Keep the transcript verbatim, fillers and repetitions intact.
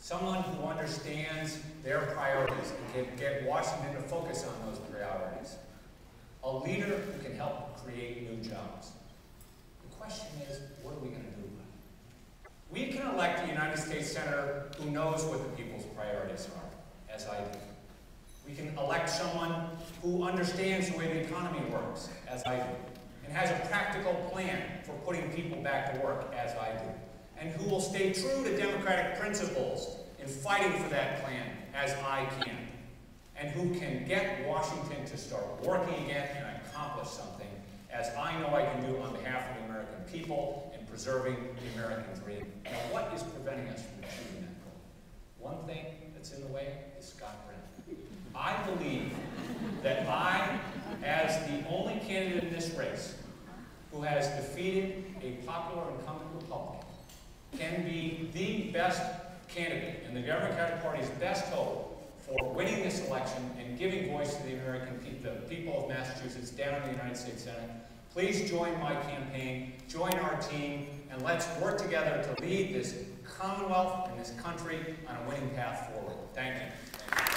someone who understands their priorities and can get Washington to focus on those priorities, a leader who can help create new jobs. The question is, what are we going to do about it? We can elect a United States Senator who knows what the people's priorities are, as I do. We can elect someone who understands the way the economy works, as I do, and has a practical plan for putting people back to work, as I do, and who will stay true to democratic principles in fighting for that plan, as I can, and who can get Washington to start working again and accomplish something, as I know I can do on behalf of the American people in preserving the American dream. Now, what is preventing us from achieving that goal? One thing that's in the way is Scott Brennan. I believe that I, as the only candidate in this race who has defeated a popular incumbent Republican, can be the best candidate and the Democratic Party's best hope for winning this election and giving voice to the American people, the people of Massachusetts down in the United States Senate. Please join my campaign, join our team, and let's work together to lead this Commonwealth and this country on a winning path forward. Thank you. Thank you.